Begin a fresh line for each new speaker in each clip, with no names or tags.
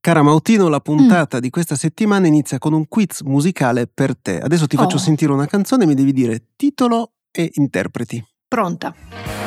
Cara Mautino, la puntata di questa settimana inizia con un quiz musicale per te. Adesso ti faccio sentire una canzone e mi devi dire titolo e interpreti.
Pronta.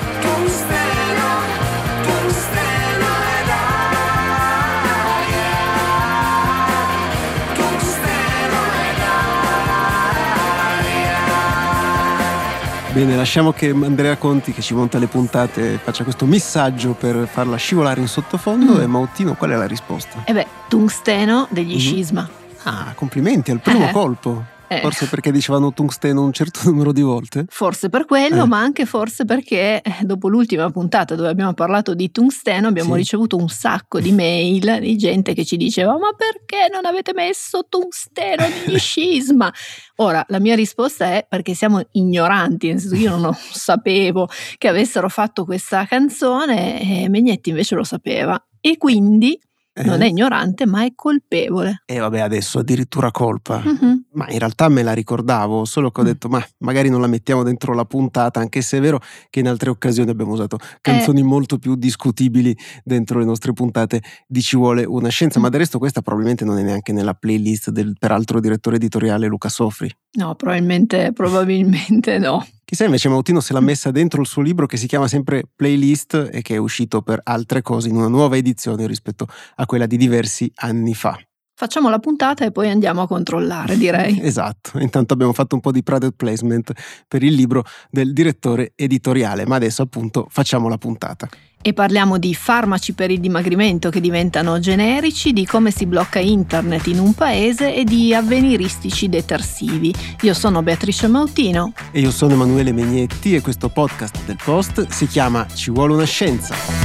Bene, lasciamo che Andrea Conti, che ci monta le puntate, faccia questo missaggio per farla scivolare in sottofondo. E Mautino, qual è la risposta?
Tungsteno degli Scisma.
Ah, complimenti, al primo colpo. Forse perché dicevano tungsteno un certo numero di volte?
Forse per quello, ma anche forse perché dopo l'ultima puntata dove abbiamo parlato di tungsteno abbiamo ricevuto un sacco di mail di gente che ci diceva: ma perché non avete messo tungsteno degli Scisma? Ora, la mia risposta è perché siamo ignoranti, nel senso che io non sapevo che avessero fatto questa canzone e Megnetti invece lo sapeva e quindi non è ignorante ma è colpevole.
E vabbè, adesso addirittura colpa. Ma in realtà me la ricordavo, solo che ho detto ma magari non la mettiamo dentro la puntata, anche se è vero che in altre occasioni abbiamo usato canzoni molto più discutibili dentro le nostre puntate di Ci vuole una scienza, ma del resto questa probabilmente non è neanche nella playlist del peraltro direttore editoriale Luca Sofri.
No, probabilmente no.
Chissà invece Mautino se l'ha messa dentro il suo libro che si chiama sempre Playlist e che è uscito per altre cose in una nuova edizione rispetto a quella di diversi anni fa.
Facciamo la puntata e poi andiamo a controllare, direi.
Esatto, intanto abbiamo fatto un po' di product placement per il libro del direttore editoriale, ma adesso appunto facciamo la puntata.
E parliamo di farmaci per il dimagrimento che diventano generici, di come si blocca internet in un paese e di avveniristici detersivi. Io sono Beatrice Mautino.
E io sono Emanuele Megnetti e questo podcast del Post si chiama Ci vuole una scienza.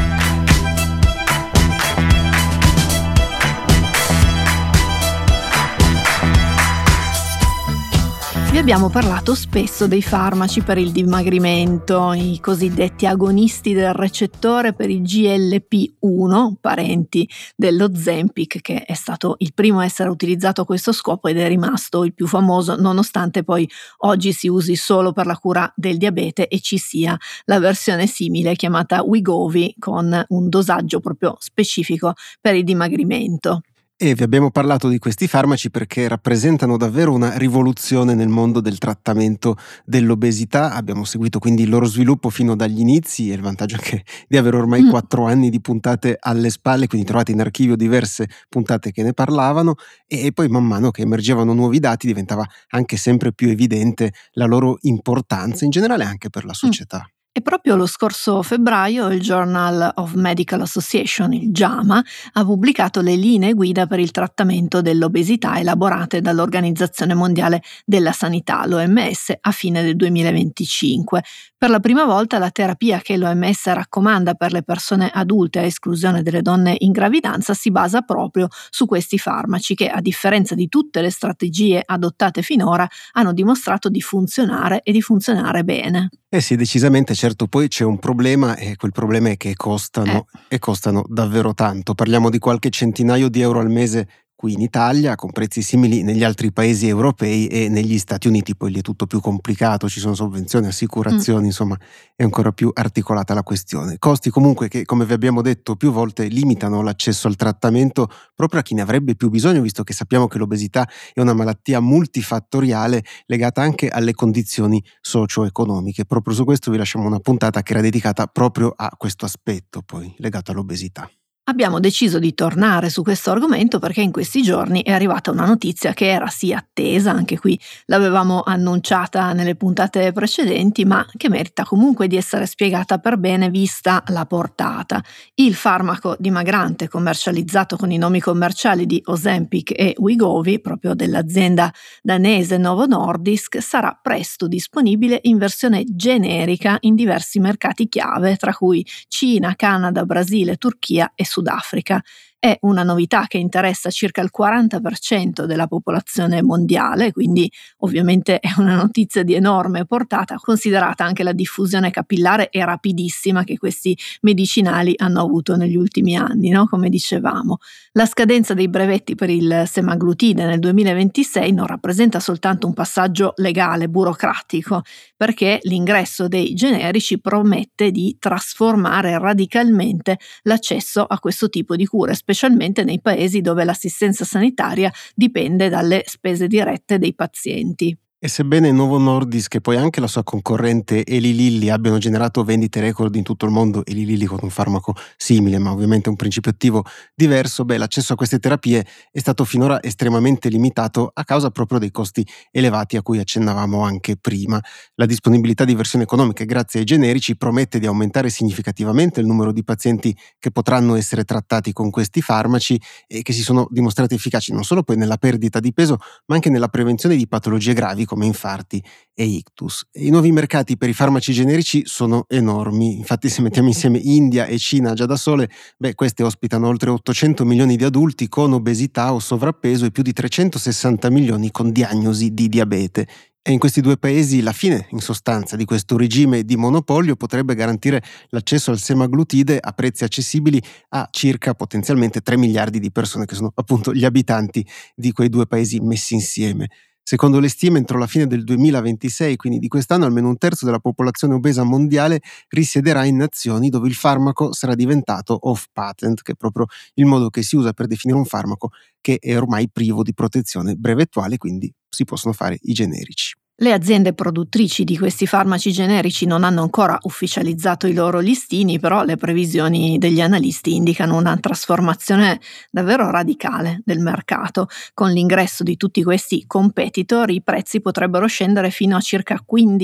Vi abbiamo parlato spesso dei farmaci per il dimagrimento, i cosiddetti agonisti del recettore per il GLP-1, parenti dello Ozempic, che è stato il primo a essere utilizzato a questo scopo ed è rimasto il più famoso, nonostante poi oggi si usi solo per la cura del diabete e ci sia la versione simile chiamata Wegovy con un dosaggio proprio specifico per il dimagrimento.
E vi abbiamo parlato di questi farmaci perché rappresentano davvero una rivoluzione nel mondo del trattamento dell'obesità. Abbiamo seguito quindi il loro sviluppo fino dagli inizi e il vantaggio anche di avere ormai 4 anni di puntate alle spalle, quindi trovate in archivio diverse puntate che ne parlavano e poi man mano che emergevano nuovi dati diventava anche sempre più evidente la loro importanza, in generale anche per la società.
E proprio lo scorso febbraio il Journal of Medical Association, il JAMA, ha pubblicato le linee guida per il trattamento dell'obesità elaborate dall'Organizzazione Mondiale della Sanità, l'OMS, a fine del 2025. Per la prima volta la terapia che l'OMS raccomanda per le persone adulte a esclusione delle donne in gravidanza si basa proprio su questi farmaci che, a differenza di tutte le strategie adottate finora, hanno dimostrato di funzionare e di funzionare bene.
Sì, decisamente, certo, poi c'è un problema e quel problema è che costano e costano davvero tanto. Parliamo di qualche centinaio di euro al mese qui in Italia, con prezzi simili negli altri paesi europei e negli Stati Uniti. Poi lì è tutto più complicato, ci sono sovvenzioni, assicurazioni, insomma è ancora più articolata la questione. Costi comunque che, come vi abbiamo detto più volte, limitano l'accesso al trattamento proprio a chi ne avrebbe più bisogno, visto che sappiamo che l'obesità è una malattia multifattoriale legata anche alle condizioni socio-economiche. Proprio su questo vi lasciamo una puntata che era dedicata proprio a questo aspetto, poi legato all'obesità.
Abbiamo deciso di tornare su questo argomento perché in questi giorni è arrivata una notizia che era sì attesa, anche qui l'avevamo annunciata nelle puntate precedenti, ma che merita comunque di essere spiegata per bene vista la portata. Il farmaco dimagrante commercializzato con i nomi commerciali di Ozempic e Wegovy, proprio dell'azienda danese Novo Nordisk, sarà presto disponibile in versione generica in diversi mercati chiave, tra cui Cina, Canada, Brasile, Turchia e Sudafrica. È una novità che interessa circa il 40% della popolazione mondiale, quindi ovviamente è una notizia di enorme portata, considerata anche la diffusione capillare e rapidissima che questi medicinali hanno avuto negli ultimi anni, no? Come dicevamo. La scadenza dei brevetti per il semaglutide nel 2026 non rappresenta soltanto un passaggio legale, burocratico, perché l'ingresso dei generici promette di trasformare radicalmente l'accesso a questo tipo di cure, specialmente nei paesi dove l'assistenza sanitaria dipende dalle spese dirette dei pazienti.
E sebbene Novo Nordisk e poi anche la sua concorrente Eli Lilly abbiano generato vendite record in tutto il mondo, Eli Lilly con un farmaco simile ma ovviamente un principio attivo diverso, l'accesso a queste terapie è stato finora estremamente limitato a causa proprio dei costi elevati a cui accennavamo anche prima. La disponibilità di versioni economiche grazie ai generici promette di aumentare significativamente il numero di pazienti che potranno essere trattati con questi farmaci e che si sono dimostrati efficaci non solo poi nella perdita di peso ma anche nella prevenzione di patologie gravi come infarti e ictus. I nuovi mercati per i farmaci generici sono enormi, infatti se mettiamo insieme India e Cina già da sole, queste ospitano oltre 800 milioni di adulti con obesità o sovrappeso e più di 360 milioni con diagnosi di diabete. E in questi due paesi la fine, in sostanza, di questo regime di monopolio potrebbe garantire l'accesso al semaglutide a prezzi accessibili a circa potenzialmente 3 miliardi di persone, che sono appunto gli abitanti di quei due paesi messi insieme. Secondo le stime, entro la fine del 2026, quindi di quest'anno, almeno un terzo della popolazione obesa mondiale risiederà in nazioni dove il farmaco sarà diventato off-patent, che è proprio il modo che si usa per definire un farmaco che è ormai privo di protezione brevettuale, quindi si possono fare i generici.
Le aziende produttrici di questi farmaci generici non hanno ancora ufficializzato i loro listini, però le previsioni degli analisti indicano una trasformazione davvero radicale del mercato. Con l'ingresso di tutti questi competitor i prezzi potrebbero scendere fino a circa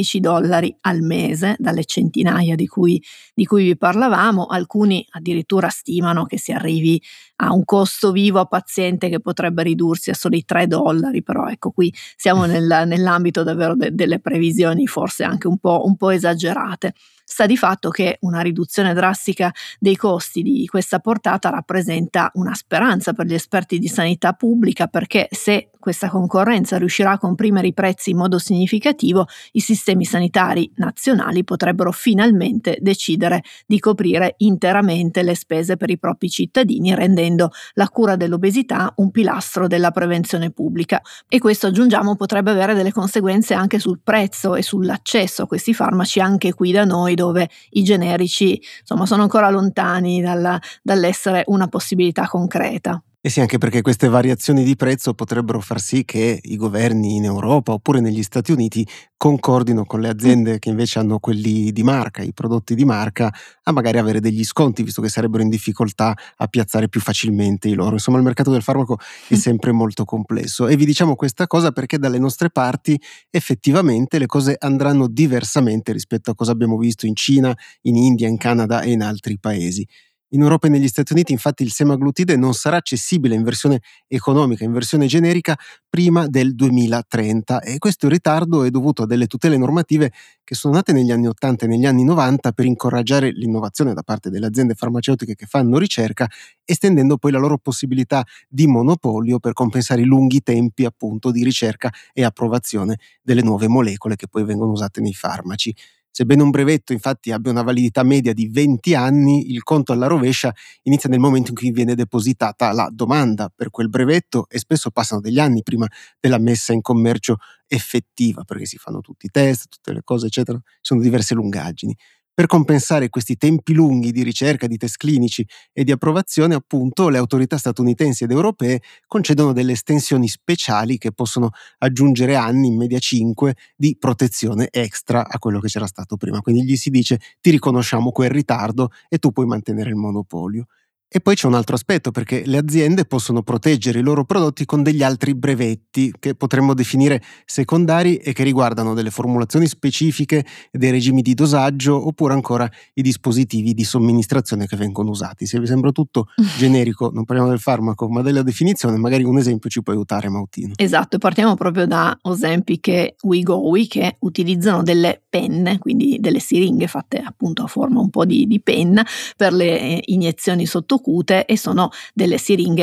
$15 al mese, dalle centinaia di cui vi parlavamo. Alcuni addirittura stimano che si arrivi a un costo vivo a paziente che potrebbe ridursi a soli $3, però ecco, qui siamo nell'ambito davvero delle previsioni forse anche un po' esagerate. Sta di fatto che una riduzione drastica dei costi di questa portata rappresenta una speranza per gli esperti di sanità pubblica, perché se questa concorrenza riuscirà a comprimere i prezzi in modo significativo, i sistemi sanitari nazionali potrebbero finalmente decidere di coprire interamente le spese per i propri cittadini, rendendo la cura dell'obesità un pilastro della prevenzione pubblica. E questo, aggiungiamo, potrebbe avere delle conseguenze anche sul prezzo e sull'accesso a questi farmaci anche qui da noi, dove i generici sono ancora lontani dall'essere una possibilità concreta.
E sì, anche perché queste variazioni di prezzo potrebbero far sì che i governi in Europa oppure negli Stati Uniti concordino con le aziende che invece hanno quelli di marca, i prodotti di marca, a magari avere degli sconti, visto che sarebbero in difficoltà a piazzare più facilmente i loro. Insomma, il mercato del farmaco è sempre molto complesso, e vi diciamo questa cosa perché dalle nostre parti effettivamente le cose andranno diversamente rispetto a cosa abbiamo visto in Cina, in India, in Canada e in altri paesi. In Europa e negli Stati Uniti infatti il semaglutide non sarà accessibile in versione economica, in versione generica, prima del 2030, e questo ritardo è dovuto a delle tutele normative che sono nate negli anni 80 e negli anni 90 per incoraggiare l'innovazione da parte delle aziende farmaceutiche che fanno ricerca, estendendo poi la loro possibilità di monopolio per compensare i lunghi tempi appunto di ricerca e approvazione delle nuove molecole che poi vengono usate nei farmaci. Sebbene un brevetto infatti abbia una validità media di 20 anni, il conto alla rovescia inizia nel momento in cui viene depositata la domanda per quel brevetto, e spesso passano degli anni prima della messa in commercio effettiva, perché si fanno tutti i test, tutte le cose eccetera, sono diverse lungaggini. Per compensare questi tempi lunghi di ricerca, di test clinici e di approvazione, appunto, le autorità statunitensi ed europee concedono delle estensioni speciali che possono aggiungere anni, in media 5, di protezione extra a quello che c'era stato prima. Quindi gli si dice: ti riconosciamo quel ritardo e tu puoi mantenere il monopolio. E poi c'è un altro aspetto, perché le aziende possono proteggere i loro prodotti con degli altri brevetti che potremmo definire secondari e che riguardano delle formulazioni specifiche, dei regimi di dosaggio oppure ancora i dispositivi di somministrazione che vengono usati. Se vi sembra tutto generico, non parliamo del farmaco ma della definizione, magari un esempio ci può aiutare, Mautino.
Esatto, partiamo proprio da Ozempic e Wegovy, che utilizzano delle penne, quindi delle siringhe fatte appunto a forma un po' di penna per le iniezioni sottocute, e sono delle siringhe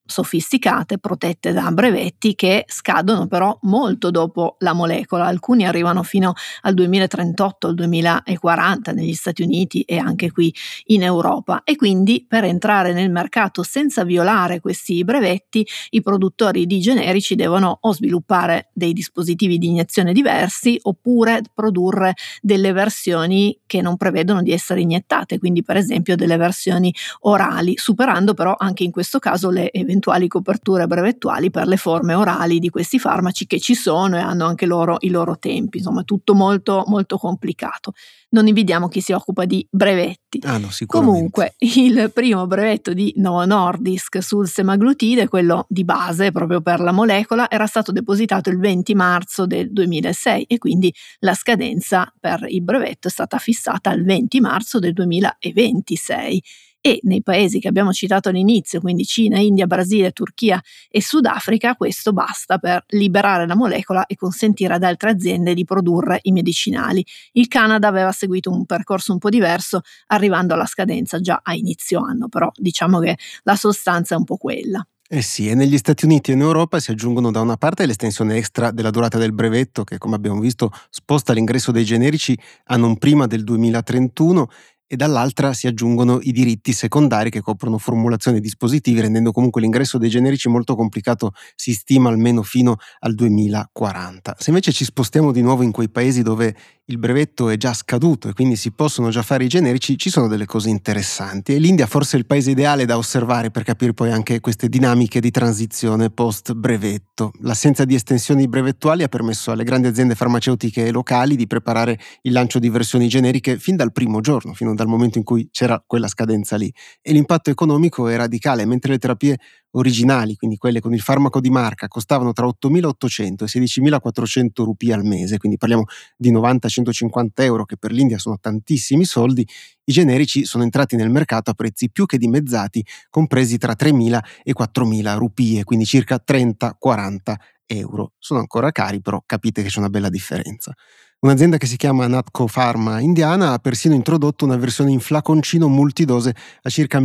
sofisticate, protette da brevetti che scadono però molto dopo la molecola. Alcuni arrivano fino al 2038, al 2040 negli Stati Uniti e anche qui in Europa, e quindi per entrare nel mercato senza violare questi brevetti i produttori di generici devono o sviluppare dei dispositivi di iniezione diversi oppure produrre delle versioni che non prevedono di essere iniettate, quindi per esempio delle versioni orali, superando però anche in questo caso le eventuali coperture brevettuali per le forme orali di questi farmaci che ci sono e hanno anche loro i loro tempi. Insomma, tutto molto molto complicato. Non invidiamo chi si occupa di brevetti.
No, sicuramente.
Comunque, il primo brevetto di Novo Nordisk sul semaglutide, quello di base proprio per la molecola, era stato depositato il 20 marzo del 2006 e quindi la scadenza per il brevetto è stata fissata al 20 marzo del 2026. E nei paesi che abbiamo citato all'inizio, quindi Cina, India, Brasile, Turchia e Sudafrica, questo basta per liberare la molecola e consentire ad altre aziende di produrre i medicinali. Il Canada aveva seguito un percorso un po' diverso, arrivando alla scadenza già a inizio anno, però diciamo che la sostanza è un po' quella.
Sì, e negli Stati Uniti e in Europa si aggiungono da una parte l'estensione extra della durata del brevetto che, come abbiamo visto, sposta l'ingresso dei generici a non prima del 2031 e dall'altra si aggiungono i diritti secondari che coprono formulazioni e dispositivi, rendendo comunque l'ingresso dei generici molto complicato, si stima almeno fino al 2040. Se invece ci spostiamo di nuovo in quei paesi dove il brevetto è già scaduto e quindi si possono già fare i generici, ci sono delle cose interessanti e l'India forse è il paese ideale da osservare per capire poi anche queste dinamiche di transizione post brevetto. L'assenza di estensioni brevettuali ha permesso alle grandi aziende farmaceutiche locali di preparare il lancio di versioni generiche fin dal primo giorno, fino dal momento in cui c'era quella scadenza lì, e l'impatto economico è radicale. Mentre le terapie originali, quindi quelle con il farmaco di marca, costavano tra 8.800 e 16.400 rupie al mese, quindi parliamo di 90-150 euro, che per l'India sono tantissimi soldi, i generici sono entrati nel mercato a prezzi più che dimezzati, compresi tra 3.000 e 4.000 rupie, quindi circa 30-40 euro. Sono ancora cari, però capite che c'è una bella differenza. Un'azienda che si chiama Natco Pharma indiana ha persino introdotto una versione in flaconcino multidose a circa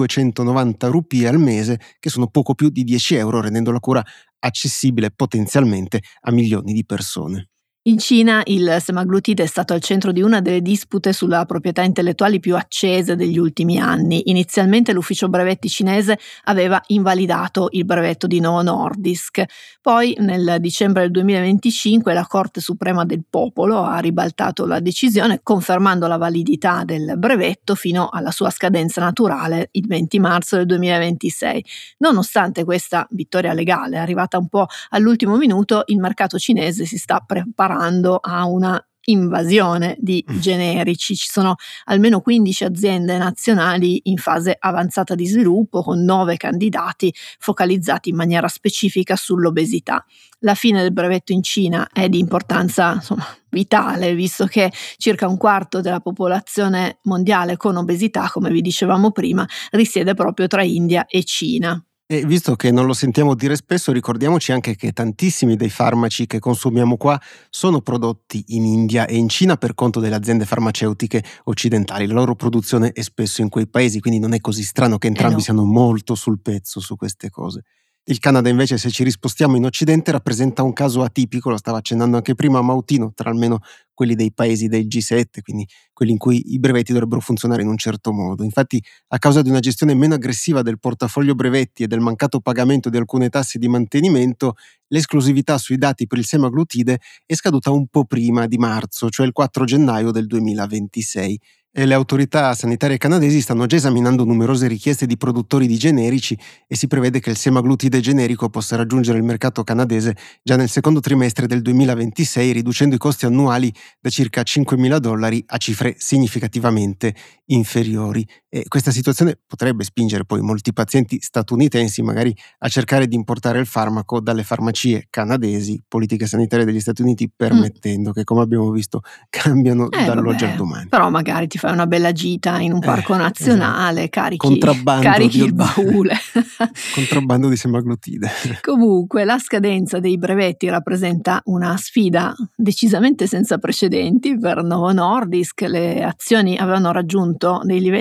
1.290 rupie al mese, che sono poco più di 10 euro, rendendo la cura accessibile potenzialmente a milioni di persone.
In Cina il semaglutide è stato al centro di una delle dispute sulla proprietà intellettuale più accese degli ultimi anni. Inizialmente l'ufficio brevetti cinese aveva invalidato il brevetto di Novo Nordisk. Poi nel dicembre del 2025 la Corte Suprema del Popolo ha ribaltato la decisione, confermando la validità del brevetto fino alla sua scadenza naturale, il 20 marzo del 2026. Nonostante questa vittoria legale, arrivata un po' all'ultimo minuto, il mercato cinese si sta preparando a una invasione di generici. Ci sono almeno 15 aziende nazionali in fase avanzata di sviluppo, con 9 candidati focalizzati in maniera specifica sull'obesità. La fine del brevetto in Cina è di importanza, vitale, visto che circa un quarto della popolazione mondiale con obesità, come vi dicevamo prima, risiede proprio tra India e Cina.
E visto che non lo sentiamo dire spesso, ricordiamoci anche che tantissimi dei farmaci che consumiamo qua sono prodotti in India e in Cina per conto delle aziende farmaceutiche occidentali. La loro produzione è spesso in quei paesi, quindi non è così strano che entrambi siano molto sul pezzo su queste cose. Il Canada invece, se ci rispostiamo in Occidente, rappresenta un caso atipico, lo stava accennando anche prima Mautino, tra almeno quelli dei paesi del G7, quindi quelli in cui i brevetti dovrebbero funzionare in un certo modo. Infatti, a causa di una gestione meno aggressiva del portafoglio brevetti e del mancato pagamento di alcune tasse di mantenimento, l'esclusività sui dati per il semaglutide è scaduta un po' prima di marzo, cioè il 4 gennaio del 2026. E le autorità sanitarie canadesi stanno già esaminando numerose richieste di produttori di generici e si prevede che il semaglutide generico possa raggiungere il mercato canadese già nel secondo trimestre del 2026, riducendo i costi annuali da circa $5.000 a cifre significativamente inferiori. E questa situazione potrebbe spingere poi molti pazienti statunitensi magari a cercare di importare il farmaco dalle farmacie canadesi, politiche sanitarie degli Stati Uniti permettendo, che come abbiamo visto cambiano dall'oggi al domani.
Però magari ti fai una bella gita in un parco nazionale,
esatto.
carichi il baule.
Contrabbando di semaglutide.
Comunque la scadenza dei brevetti rappresenta una sfida decisamente senza precedenti per Novo Nordisk. Le azioni avevano raggiunto dei livelli abbastanza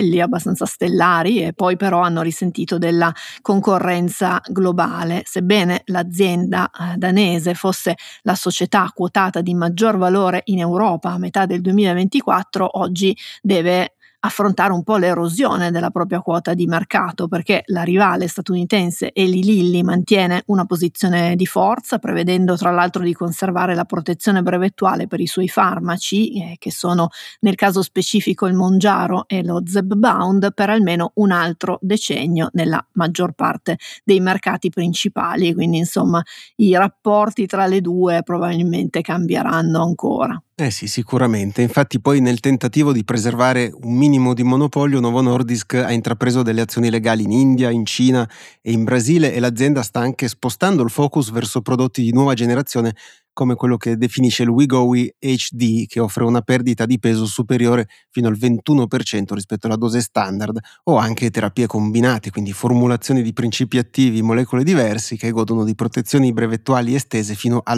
abbastanza stellari e poi però hanno risentito della concorrenza globale. Sebbene l'azienda danese fosse la società quotata di maggior valore in Europa a metà del 2024, oggi deve affrontare un po' l'erosione della propria quota di mercato, perché la rivale statunitense Eli Lilly mantiene una posizione di forza, prevedendo tra l'altro di conservare la protezione brevettuale per i suoi farmaci, che sono nel caso specifico il Mounjaro e lo Zepbound, per almeno un altro decennio nella maggior parte dei mercati principali. Quindi insomma i rapporti tra le due probabilmente cambieranno ancora.
Eh sì, sicuramente. Infatti poi nel tentativo di preservare un minimo di monopolio, Novo Nordisk ha intrapreso delle azioni legali in India, in Cina e in Brasile, e l'azienda sta anche spostando il focus verso prodotti di nuova generazione come quello che definisce il Wegovy HD, che offre una perdita di peso superiore fino al 21% rispetto alla dose standard, o anche terapie combinate, quindi formulazioni di principi attivi, molecole diversi che godono di protezioni brevettuali estese fino al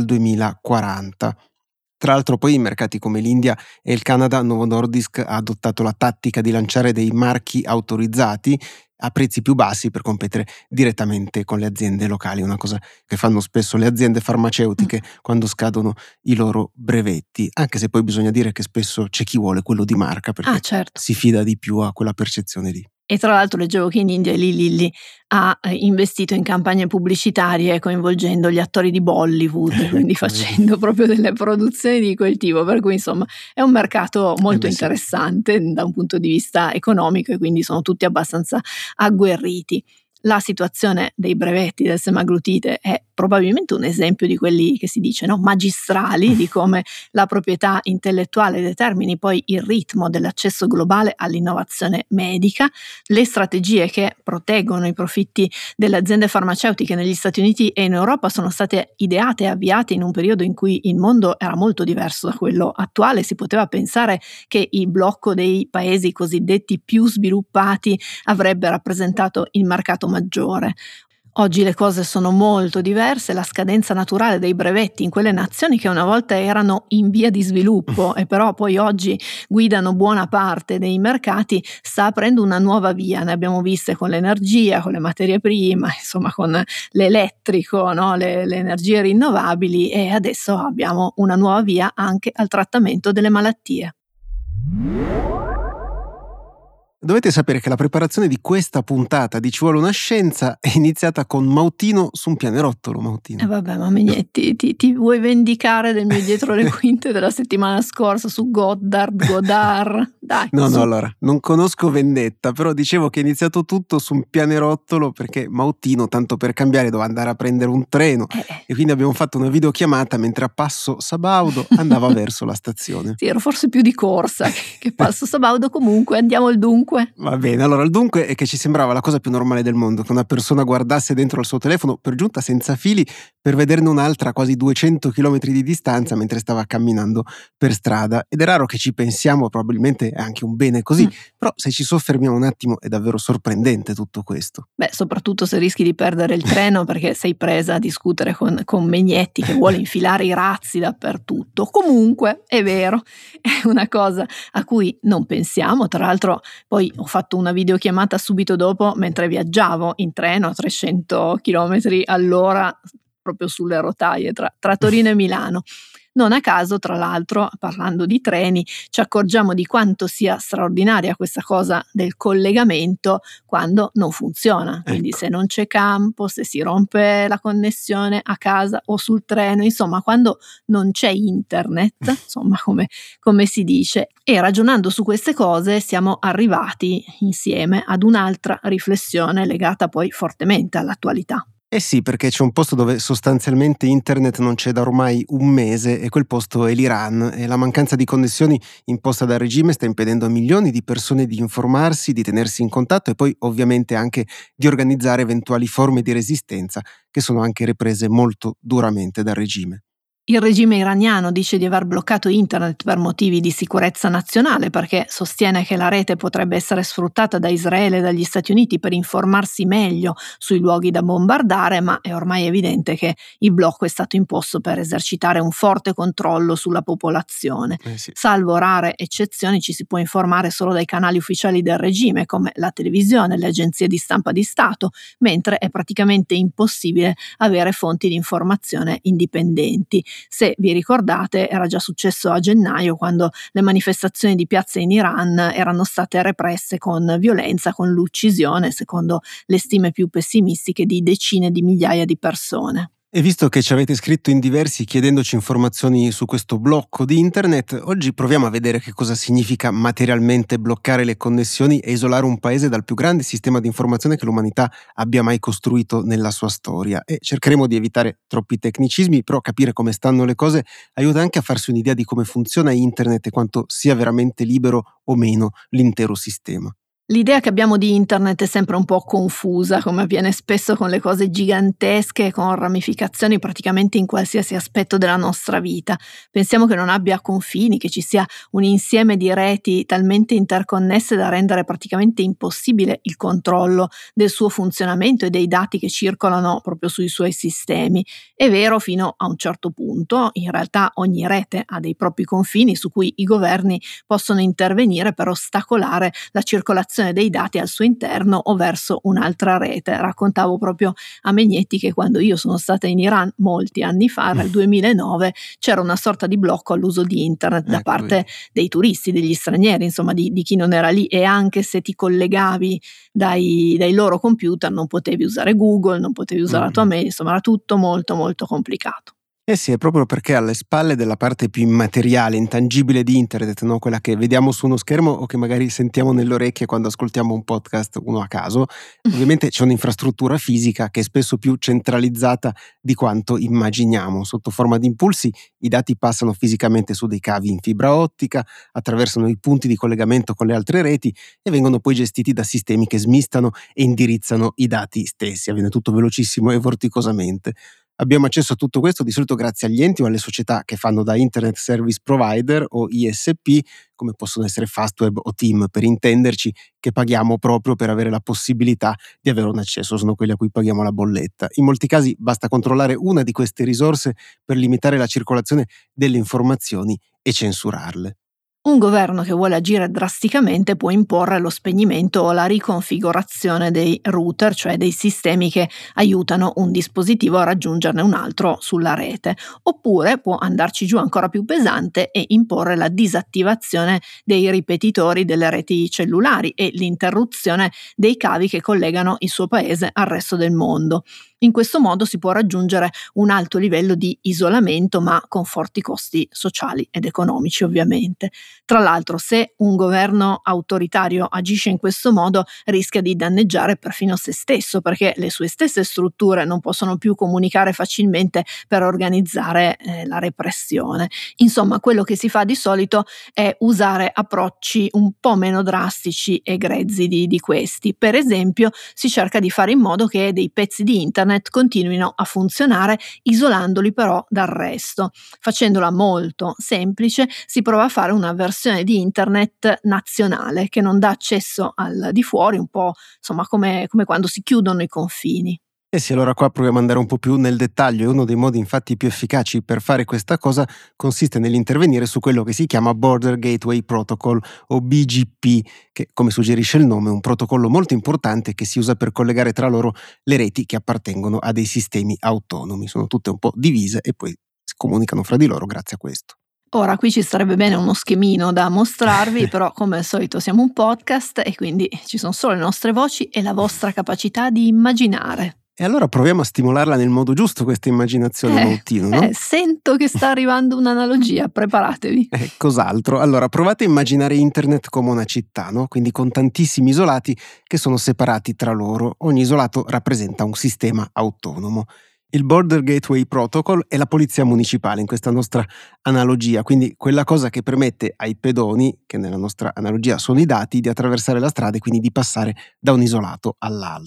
2040. Tra l'altro poi in mercati come l'India e il Canada, Novo Nordisk ha adottato la tattica di lanciare dei marchi autorizzati a prezzi più bassi per competere direttamente con le aziende locali, una cosa che fanno spesso le aziende farmaceutiche quando scadono i loro brevetti, anche se poi bisogna dire che spesso c'è chi vuole quello di marca perché
Certo.
si fida di più a quella percezione lì.
E tra l'altro leggevo che in India Eli Lilly ha investito in campagne pubblicitarie coinvolgendo gli attori di Bollywood, quindi facendo proprio delle produzioni di quel tipo, per cui insomma è un mercato molto interessante da un punto di vista economico e quindi sono tutti abbastanza agguerriti. La situazione dei brevetti del semaglutide è probabilmente un esempio di quelli che si dice, no? Magistrali, di come la proprietà intellettuale determini poi il ritmo dell'accesso globale all'innovazione medica. Le strategie che proteggono i profitti delle aziende farmaceutiche negli Stati Uniti e in Europa sono state ideate e avviate in un periodo in cui il mondo era molto diverso da quello attuale. Si poteva pensare che il blocco dei paesi cosiddetti più sviluppati avrebbe rappresentato il mercato maggiore. Oggi le cose sono molto diverse, la scadenza naturale dei brevetti in quelle nazioni che una volta erano in via di sviluppo e però poi oggi guidano buona parte dei mercati sta aprendo una nuova via. Ne abbiamo viste con l'energia, con le materie prime, insomma con l'elettrico, no? le energie rinnovabili, e adesso abbiamo una nuova via anche al trattamento delle malattie.
Dovete sapere che la preparazione di questa puntata di Ci vuole una scienza è iniziata con Mautino su un pianerottolo, Mautino.
Vabbè, ma Megnetti, ti vuoi vendicare del mio dietro le quinte della settimana scorsa su Godard? Dai.
No, allora, non conosco vendetta, però dicevo che è iniziato tutto su un pianerottolo perché Mautino, tanto per cambiare, doveva andare a prendere un treno e quindi abbiamo fatto una videochiamata mentre a Passo Sabaudo andava verso la stazione.
Sì, ero forse più di corsa che Passo Sabaudo, comunque andiamo al dunque.
Va bene, allora il dunque è che ci sembrava la cosa più normale del mondo che una persona guardasse dentro il suo telefono, per giunta senza fili, per vederne un'altra a quasi 200 km di distanza mentre stava camminando per strada. Ed è raro che ci pensiamo, probabilmente è anche un bene così, però se ci soffermiamo un attimo è davvero sorprendente tutto questo.
Beh, soprattutto se rischi di perdere il treno perché sei presa a discutere con Megnetti che vuole infilare i razzi dappertutto. Comunque, è vero, è una cosa a cui non pensiamo. Tra l'altro poi ho fatto una videochiamata subito dopo mentre viaggiavo in treno a 300 km all'ora proprio sulle rotaie tra Torino e Milano. Non a caso, tra l'altro, parlando di treni, ci accorgiamo di quanto sia straordinaria questa cosa del collegamento quando non funziona. Quindi se non c'è campo, se si rompe la connessione a casa o sul treno, insomma, quando non c'è internet, insomma, come si dice. E ragionando su queste cose siamo arrivati insieme ad un'altra riflessione legata poi fortemente all'attualità.
Eh sì, perché c'è un posto dove sostanzialmente internet non c'è da ormai un mese e quel posto è l'Iran, e la mancanza di connessioni imposta dal regime sta impedendo a milioni di persone di informarsi, di tenersi in contatto e poi ovviamente anche di organizzare eventuali forme di resistenza che sono anche represe molto duramente dal regime.
Il regime iraniano dice di aver bloccato internet per motivi di sicurezza nazionale perché sostiene che la rete potrebbe essere sfruttata da Israele e dagli Stati Uniti per informarsi meglio sui luoghi da bombardare, ma è ormai evidente che il blocco è stato imposto per esercitare un forte controllo sulla popolazione.
Sì.
Salvo rare eccezioni, ci si può informare solo dai canali ufficiali del regime, come la televisione e le agenzie di stampa di Stato, mentre è praticamente impossibile avere fonti di informazione indipendenti. Se vi ricordate, era già successo a gennaio, quando le manifestazioni di piazza in Iran erano state represse con violenza, con l'uccisione, secondo le stime più pessimistiche, di decine di migliaia di persone.
E visto che ci avete scritto in diversi chiedendoci informazioni su questo blocco di internet, oggi proviamo a vedere che cosa significa materialmente bloccare le connessioni e isolare un paese dal più grande sistema di informazione che l'umanità abbia mai costruito nella sua storia. E cercheremo di evitare troppi tecnicismi, però capire come stanno le cose aiuta anche a farsi un'idea di come funziona internet e quanto sia veramente libero o meno l'intero sistema.
L'idea che abbiamo di internet è sempre un po' confusa, come avviene spesso con le cose gigantesche, con ramificazioni praticamente in qualsiasi aspetto della nostra vita. Pensiamo che non abbia confini, che ci sia un insieme di reti talmente interconnesse da rendere praticamente impossibile il controllo del suo funzionamento e dei dati che circolano proprio sui suoi sistemi. È vero fino a un certo punto. In realtà ogni rete ha dei propri confini su cui i governi possono intervenire per ostacolare la circolazione dei dati al suo interno o verso un'altra rete. Raccontavo proprio a Megnetti che quando io sono stata in Iran molti anni fa, nel 2009, c'era una sorta di blocco all'uso di internet da parte dei turisti, degli stranieri, insomma di chi non era lì, e anche se ti collegavi dai loro computer non potevi usare Google, non potevi usare la tua mail, insomma era tutto molto molto complicato.
Eh sì, è proprio perché alle spalle della parte più immateriale, intangibile di internet, no? Quella che vediamo su uno schermo o che magari sentiamo nelle orecchie quando ascoltiamo un podcast uno a caso, ovviamente c'è un'infrastruttura fisica che è spesso più centralizzata di quanto immaginiamo. Sotto forma di impulsi i dati passano fisicamente su dei cavi in fibra ottica, attraversano i punti di collegamento con le altre reti e vengono poi gestiti da sistemi che smistano e indirizzano i dati stessi. Avviene tutto velocissimo e vorticosamente. Abbiamo accesso a tutto questo di solito grazie agli enti o alle società che fanno da Internet Service Provider o ISP, come possono essere Fastweb o Team per intenderci, che paghiamo proprio per avere la possibilità di avere un accesso, sono quelli a cui paghiamo la bolletta. In molti casi basta controllare una di queste risorse per limitare la circolazione delle informazioni e censurarle.
Un governo che vuole agire drasticamente può imporre lo spegnimento o la riconfigurazione dei router, cioè dei sistemi che aiutano un dispositivo a raggiungerne un altro sulla rete, oppure può andarci giù ancora più pesante e imporre la disattivazione dei ripetitori delle reti cellulari e l'interruzione dei cavi che collegano il suo paese al resto del mondo. In questo modo si può raggiungere un alto livello di isolamento, ma con forti costi sociali ed economici, ovviamente. Tra l'altro, se un governo autoritario agisce in questo modo, rischia di danneggiare perfino se stesso, perché le sue stesse strutture non possono più comunicare facilmente per organizzare la repressione. Insomma, quello che si fa di solito è usare approcci un po' meno drastici e grezzi di questi. Per esempio, si cerca di fare in modo che dei pezzi di internet continuino a funzionare, isolandoli però dal resto. Facendola molto semplice, si prova a fare una versione di internet nazionale che non dà accesso al di fuori, un po' insomma come quando si chiudono i confini.
Eh sì, allora qua proviamo ad andare un po' più nel dettaglio e uno dei modi infatti più efficaci per fare questa cosa consiste nell'intervenire su quello che si chiama Border Gateway Protocol o BGP, che come suggerisce il nome è un protocollo molto importante che si usa per collegare tra loro le reti che appartengono a dei sistemi autonomi. Sono tutte un po' divise e poi si comunicano fra di loro grazie a questo.
Ora, qui ci sarebbe bene uno schemino da mostrarvi, però come al solito siamo un podcast e quindi ci sono solo le nostre voci e la vostra capacità di immaginare.
E allora proviamo a stimolarla nel modo giusto questa immaginazione, Mautino, no?
Sento che sta arrivando un'analogia, preparatevi.
Cos'altro? Allora, provate a immaginare internet come una città, no? Quindi con tantissimi isolati che sono separati tra loro. Ogni isolato rappresenta un sistema autonomo. Il Border Gateway Protocol è la polizia municipale in questa nostra analogia, quindi quella cosa che permette ai pedoni, che nella nostra analogia sono i dati, di attraversare la strada e quindi di passare da un isolato all'altro.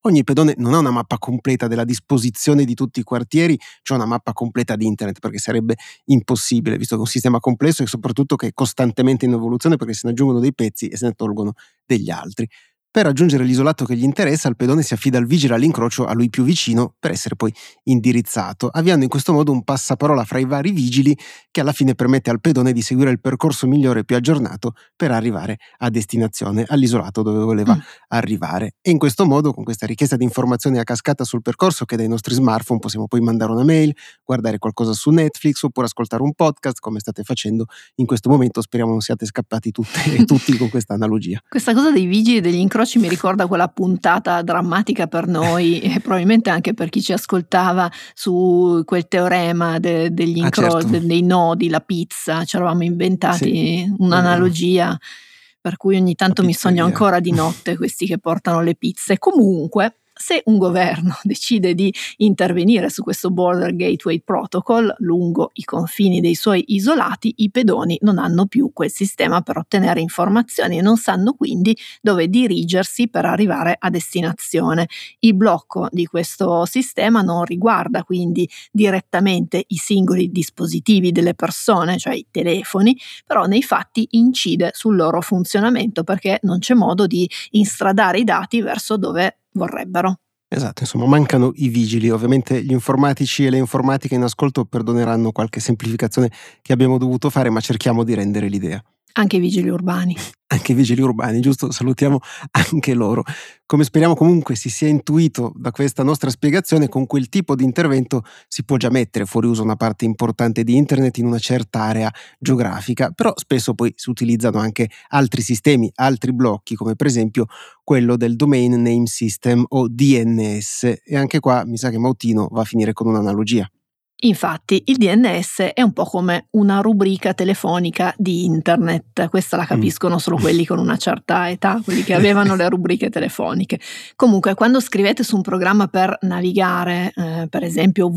Ogni pedone non ha una mappa completa della disposizione di tutti i quartieri, cioè una mappa completa di internet, perché sarebbe impossibile, visto che è un sistema complesso e soprattutto che è costantemente in evoluzione, perché se ne aggiungono dei pezzi e se ne tolgono degli altri. Per raggiungere l'isolato che gli interessa, il pedone si affida al vigile all'incrocio a lui più vicino per essere poi indirizzato, avviando in questo modo un passaparola fra i vari vigili che alla fine permette al pedone di seguire il percorso migliore e più aggiornato per arrivare a destinazione, all'isolato dove voleva arrivare. E in questo modo, con questa richiesta di informazioni a cascata sul percorso, che dai nostri smartphone possiamo poi mandare una mail, guardare qualcosa su Netflix oppure ascoltare un podcast, come state facendo in questo momento. Speriamo non siate scappati tutte e tutti con questa analogia.
Questa cosa dei vigili degli incroci mi ricorda quella puntata drammatica per noi e probabilmente anche per chi ci ascoltava su quel teorema degli
certo.
dei nodi, la pizza. Ci eravamo inventati un'analogia per cui ogni tanto mi sogno ancora di notte questi che portano le pizze. Comunque, se un governo decide di intervenire su questo Border Gateway Protocol lungo i confini dei suoi isolati, i pedoni non hanno più quel sistema per ottenere informazioni e non sanno quindi dove dirigersi per arrivare a destinazione. Il blocco di questo sistema non riguarda quindi direttamente i singoli dispositivi delle persone, cioè i telefoni, però nei fatti incide sul loro funzionamento perché non c'è modo di instradare i dati verso dove vorrebbero.
Esatto, insomma mancano i vigili. Ovviamente gli informatici e le informatiche in ascolto perdoneranno qualche semplificazione che abbiamo dovuto fare, ma cerchiamo di rendere l'idea.
Anche i vigili urbani.
Anche i vigili urbani, giusto? Salutiamo anche loro. Come speriamo comunque si sia intuito da questa nostra spiegazione, con quel tipo di intervento si può già mettere fuori uso una parte importante di internet in una certa area geografica, però spesso poi si utilizzano anche altri sistemi, altri blocchi, come per esempio quello del Domain Name System o DNS, e anche qua mi sa che Mautino va a finire con un'analogia.
Infatti il DNS è un po' come una rubrica telefonica di internet, questa la capiscono solo quelli con una certa età, quelli che avevano le rubriche telefoniche. Comunque quando scrivete su un programma per navigare, per esempio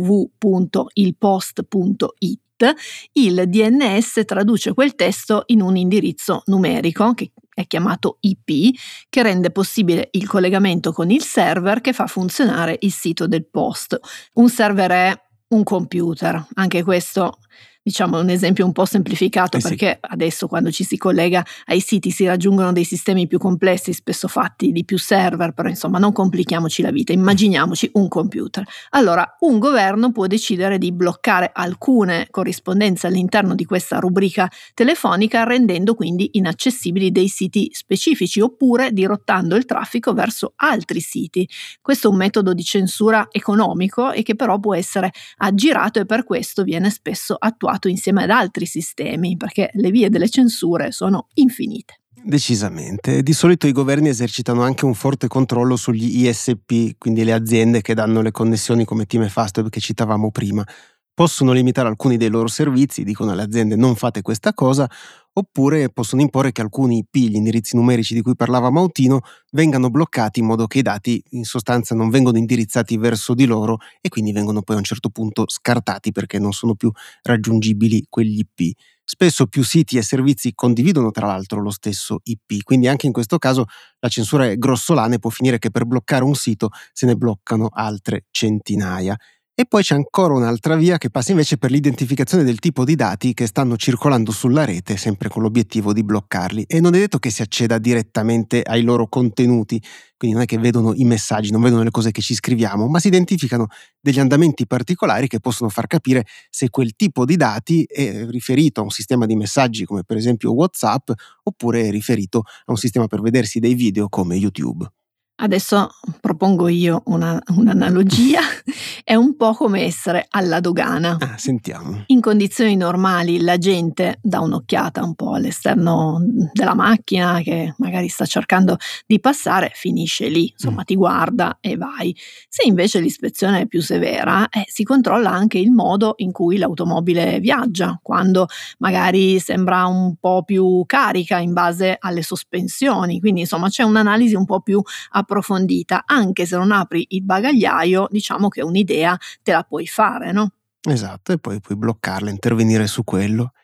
www.ilpost.it, il DNS traduce quel testo in un indirizzo numerico che è chiamato IP, che rende possibile il collegamento con il server che fa funzionare il sito del post. Un server è un computer, anche questo diciamo un esempio un po' semplificato perché adesso quando ci si collega ai siti si raggiungono dei sistemi più complessi, spesso fatti di più server, però insomma non complichiamoci la vita, immaginiamoci un computer. Allora un governo può decidere di bloccare alcune corrispondenze all'interno di questa rubrica telefonica, rendendo quindi inaccessibili dei siti specifici oppure dirottando il traffico verso altri siti. Questo è un metodo di censura economico e che però può essere aggirato e per questo viene spesso attuato insieme ad altri sistemi, perché le vie delle censure sono infinite.
Decisamente. Di solito i governi esercitano anche un forte controllo sugli ISP, quindi le aziende che danno le connessioni come Time e Fastweb che citavamo prima. Possono limitare alcuni dei loro servizi, dicono alle aziende non fate questa cosa, oppure possono imporre che alcuni IP, gli indirizzi numerici di cui parlava Mautino, vengano bloccati in modo che i dati in sostanza non vengono indirizzati verso di loro e quindi vengono poi a un certo punto scartati perché non sono più raggiungibili quegli IP. Spesso più siti e servizi condividono tra l'altro lo stesso IP, quindi anche in questo caso la censura è grossolana e può finire che per bloccare un sito se ne bloccano altre centinaia. E poi c'è ancora un'altra via che passa invece per l'identificazione del tipo di dati che stanno circolando sulla rete, sempre con l'obiettivo di bloccarli. E non è detto che si acceda direttamente ai loro contenuti, quindi non è che vedono i messaggi, non vedono le cose che ci scriviamo, ma si identificano degli andamenti particolari che possono far capire se quel tipo di dati è riferito a un sistema di messaggi come per esempio WhatsApp, oppure è riferito a un sistema per vedersi dei video come YouTube.
Adesso propongo io un'analogia, è un po' come essere alla dogana.
Sentiamo.
In condizioni normali la gente dà un'occhiata un po' all'esterno della macchina che magari sta cercando di passare, finisce lì, insomma ti guarda e vai. Se invece l'ispezione è più severa, si controlla anche il modo in cui l'automobile viaggia, quando magari sembra un po' più carica in base alle sospensioni, quindi insomma c'è un'analisi un po' più approfondita, anche se non apri il bagagliaio, diciamo che un'idea te la puoi fare, no?
Esatto, e poi puoi bloccarla, intervenire su quello.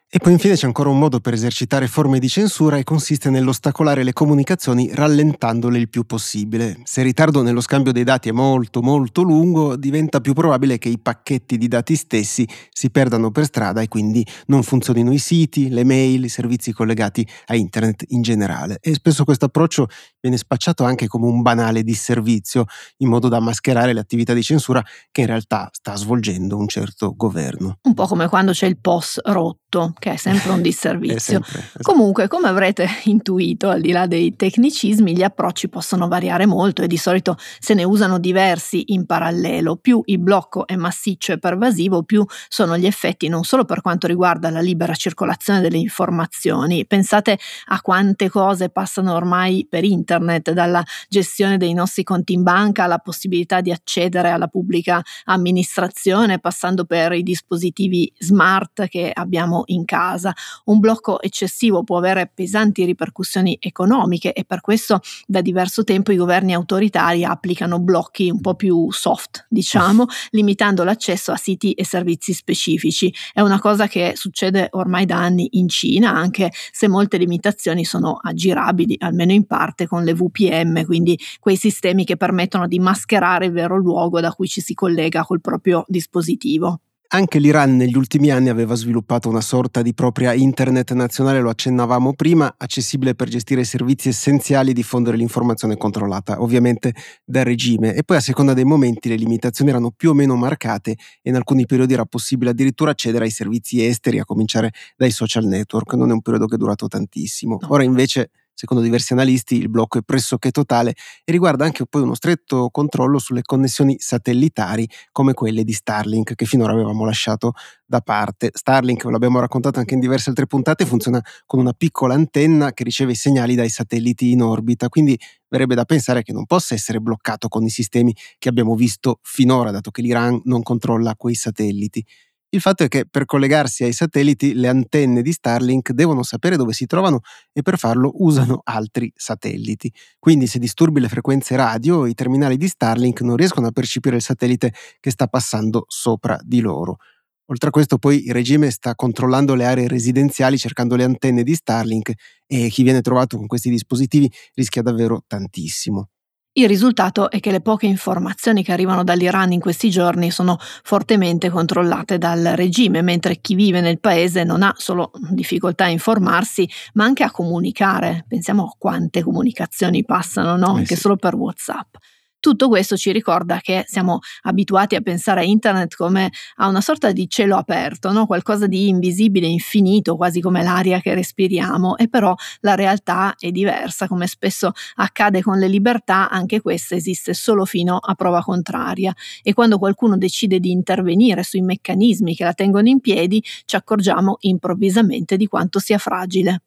E poi infine c'è ancora un modo per esercitare forme di censura e consiste nell'ostacolare le comunicazioni rallentandole il più possibile. Se il ritardo nello scambio dei dati è molto molto lungo, diventa più probabile che i pacchetti di dati stessi si perdano per strada e quindi non funzionino i siti, le mail, i servizi collegati a internet in generale. E spesso questo approccio viene spacciato anche come un banale disservizio, in modo da mascherare le attività di censura che in realtà sta svolgendo un certo governo.
Un po' come quando c'è il POS rotto, che è sempre un
È
disservizio.
sempre, esatto.
Comunque, come avrete intuito, al di là dei tecnicismi, gli approcci possono variare molto e di solito se ne usano diversi in parallelo. Più il blocco è massiccio e pervasivo, più sono gli effetti non solo per quanto riguarda la libera circolazione delle informazioni. Pensate a quante cose passano ormai per internet, dalla gestione dei nostri conti in banca alla possibilità di accedere alla pubblica amministrazione, passando per i dispositivi smart che abbiamo in casa. Un blocco eccessivo può avere pesanti ripercussioni economiche e per questo da diverso tempo i governi autoritari applicano blocchi un po' più soft, diciamo, limitando l'accesso a siti e servizi specifici. È una cosa che succede ormai da anni in Cina, anche se molte limitazioni sono aggirabili, almeno in parte, con le VPN, quindi quei sistemi che permettono di mascherare il vero luogo da cui ci si collega col proprio dispositivo.
Anche l'Iran negli ultimi anni aveva sviluppato una sorta di propria internet nazionale, lo accennavamo prima, accessibile per gestire servizi essenziali e diffondere l'informazione controllata, ovviamente dal regime. E poi a seconda dei momenti le limitazioni erano più o meno marcate e in alcuni periodi era possibile addirittura accedere ai servizi esteri, a cominciare dai social network. Non è un periodo che è durato tantissimo.
No.
Ora invece, secondo diversi analisti, il blocco è pressoché totale e riguarda anche poi uno stretto controllo sulle connessioni satellitari come quelle di Starlink che finora avevamo lasciato da parte. Starlink, ve l'abbiamo raccontato anche in diverse altre puntate, funziona con una piccola antenna che riceve i segnali dai satelliti in orbita, quindi verrebbe da pensare che non possa essere bloccato con i sistemi che abbiamo visto finora, dato che l'Iran non controlla quei satelliti. Il fatto è che per collegarsi ai satelliti le antenne di Starlink devono sapere dove si trovano e per farlo usano altri satelliti. Quindi se disturbi le frequenze radio, i terminali di Starlink non riescono a percepire il satellite che sta passando sopra di loro. Oltre a questo poi il regime sta controllando le aree residenziali cercando le antenne di Starlink e chi viene trovato con questi dispositivi rischia davvero tantissimo.
Il risultato è che le poche informazioni che arrivano dall'Iran in questi giorni sono fortemente controllate dal regime, mentre chi vive nel paese non ha solo difficoltà a informarsi, ma anche a comunicare. Pensiamo a quante comunicazioni passano, no? Anche
Sì.
solo per WhatsApp. Tutto questo ci ricorda che siamo abituati a pensare a internet come a una sorta di cielo aperto, no? Qualcosa di invisibile, infinito, quasi come l'aria che respiriamo, e però la realtà è diversa, come spesso accade con le libertà, anche questa esiste solo fino a prova contraria e quando qualcuno decide di intervenire sui meccanismi che la tengono in piedi, ci accorgiamo improvvisamente di quanto sia fragile.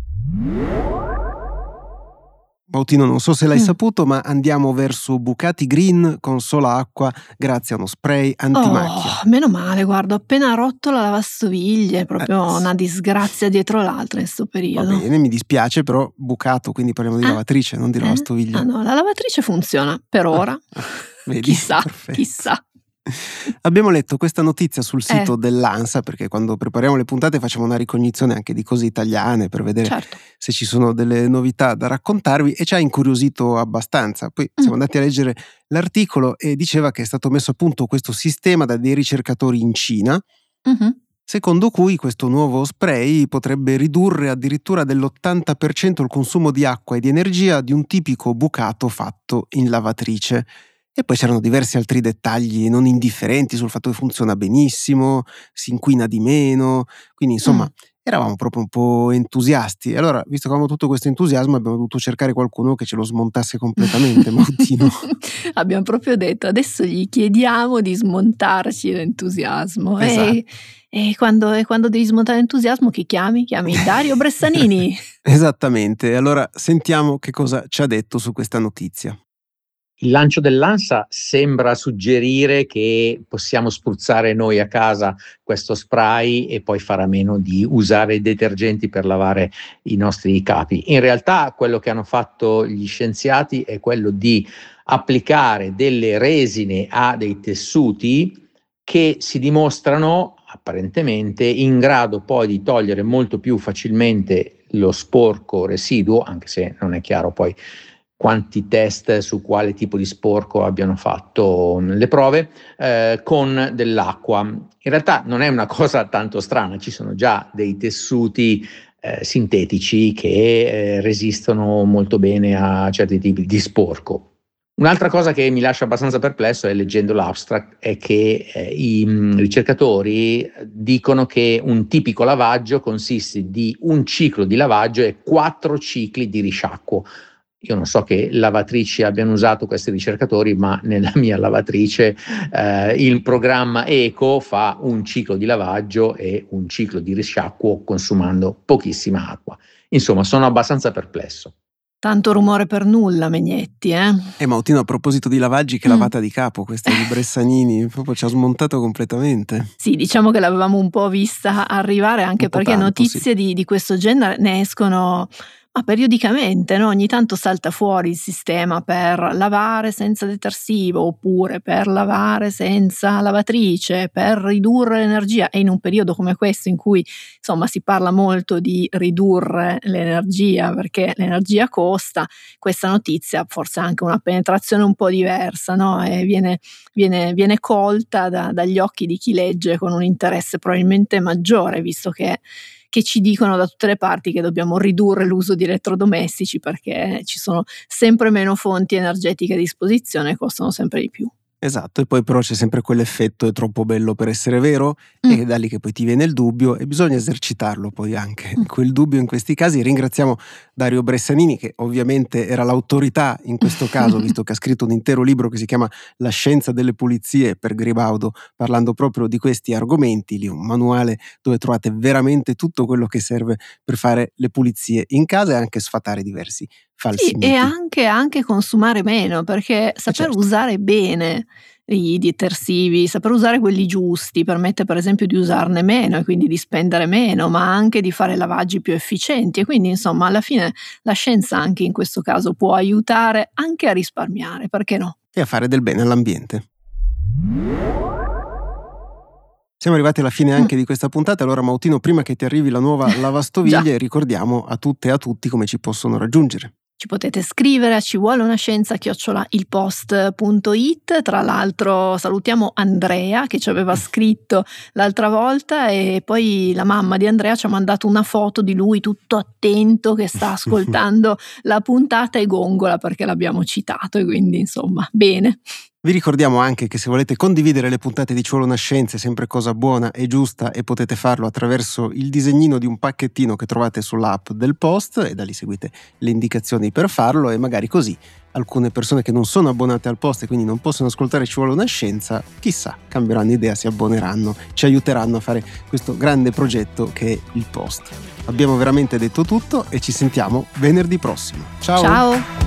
Bautino, non so se l'hai saputo, ma andiamo verso Bucati Green con sola acqua grazie a uno spray antimacchia.
Meno male, guarda, ho appena rotto la lavastoviglie, è proprio una disgrazia dietro l'altra in sto
Va
periodo.
bene, mi dispiace, però bucato, quindi parliamo di lavatrice, non di lavastoviglie.
Ah no, la lavatrice funziona, per ora.
Vedi?
Chissà,
Perfetto.
chissà.
Abbiamo letto questa notizia sul sito dell'ANSA, perché quando prepariamo le puntate facciamo una ricognizione anche di cose italiane per vedere
Certo.
se ci sono delle novità da raccontarvi e ci ha incuriosito abbastanza. Poi siamo andati a leggere l'articolo e diceva che è stato messo a punto questo sistema da dei ricercatori in Cina, secondo cui questo nuovo spray potrebbe ridurre addirittura dell'80% il consumo di acqua e di energia di un tipico bucato fatto in lavatrice. E poi c'erano diversi altri dettagli non indifferenti sul fatto che funziona benissimo, si inquina di meno, quindi insomma eravamo proprio un po' entusiasti. E allora, visto che avevamo tutto questo entusiasmo, abbiamo dovuto cercare qualcuno che ce lo smontasse completamente, Mautino.
Abbiamo proprio detto, adesso gli chiediamo di smontarci l'entusiasmo.
Esatto.
E quando devi smontare l'entusiasmo, chi chiami? Chiami Dario Bressanini.
Esattamente, allora sentiamo che cosa ci ha detto su questa notizia.
Il lancio dell'ANSA sembra suggerire che possiamo spruzzare noi a casa questo spray e poi fare a meno di usare i detergenti per lavare i nostri capi. In realtà quello che hanno fatto gli scienziati è quello di applicare delle resine a dei tessuti che si dimostrano apparentemente, in grado poi di togliere molto più facilmente lo sporco residuo, anche se non è chiaro poi quanti test su quale tipo di sporco abbiano fatto le prove, con dell'acqua. In realtà non è una cosa tanto strana, ci sono già dei tessuti sintetici che resistono molto bene a certi tipi di sporco. Un'altra cosa che mi lascia abbastanza perplesso è, leggendo l'abstract, è che i ricercatori dicono che un tipico lavaggio consiste di un ciclo di lavaggio e 4 cicli di risciacquo. Io non so che lavatrici abbiano usato questi ricercatori, ma nella mia lavatrice il programma Eco fa un ciclo di lavaggio e un ciclo di risciacquo consumando pochissima acqua. Insomma, sono abbastanza perplesso.
Tanto rumore per nulla, Megnetti,
Mautino, a proposito di lavaggi, che lavata di capo questa di Bressanini, proprio ci ha smontato completamente.
Sì, diciamo che l'avevamo un po' vista arrivare, anche perché tanto, notizie sì, di questo genere ne escono periodicamente, no? Ogni tanto salta fuori il sistema per lavare senza detersivo, oppure per lavare senza lavatrice, per ridurre l'energia, e in un periodo come questo in cui insomma si parla molto di ridurre l'energia perché l'energia costa, questa notizia forse ha anche una penetrazione un po' diversa, no? E viene colta dagli occhi di chi legge con un interesse probabilmente maggiore, visto che ci dicono da tutte le parti che dobbiamo ridurre l'uso di elettrodomestici perché ci sono sempre meno fonti energetiche a disposizione e costano sempre di più.
Esatto, e poi però c'è sempre quell'effetto è troppo bello per essere vero, e da lì che poi ti viene il dubbio e bisogna esercitarlo poi anche, quel dubbio in questi casi. Ringraziamo Dario Bressanini, che ovviamente era l'autorità in questo caso, visto che ha scritto un intero libro che si chiama La scienza delle pulizie per Gribaudo, parlando proprio di questi argomenti. Lì un manuale dove trovate veramente tutto quello che serve per fare le pulizie in casa e anche sfatare diversi falsi miti.
E anche consumare meno, perché saper usare bene i detersivi, saper usare quelli giusti permette per esempio di usarne meno e quindi di spendere meno, ma anche di fare lavaggi più efficienti, e quindi insomma alla fine la scienza anche in questo caso può aiutare anche a risparmiare, perché no?
E a fare del bene all'ambiente. Siamo arrivati alla fine anche di questa puntata. Allora Mautino, prima che ti arrivi la nuova lavastoviglie, ricordiamo a tutte e a tutti come ci possono raggiungere.
Ci potete scrivere a civuoleunascienza@ilpost.it. Tra l'altro salutiamo Andrea che ci aveva scritto l'altra volta, e poi la mamma di Andrea ci ha mandato una foto di lui tutto attento che sta ascoltando la puntata e gongola perché l'abbiamo citato, e quindi insomma bene.
Vi ricordiamo anche che se volete condividere le puntate di Ci vuole una scienza è sempre cosa buona e giusta, e potete farlo attraverso il disegnino di un pacchettino che trovate sull'app del Post, e da lì seguite le indicazioni per farlo, e magari così alcune persone che non sono abbonate al Post e quindi non possono ascoltare Ci vuole una scienza, chissà, cambieranno idea, si abboneranno, ci aiuteranno a fare questo grande progetto che è il Post. Abbiamo veramente detto tutto e ci sentiamo venerdì prossimo. Ciao!
Ciao!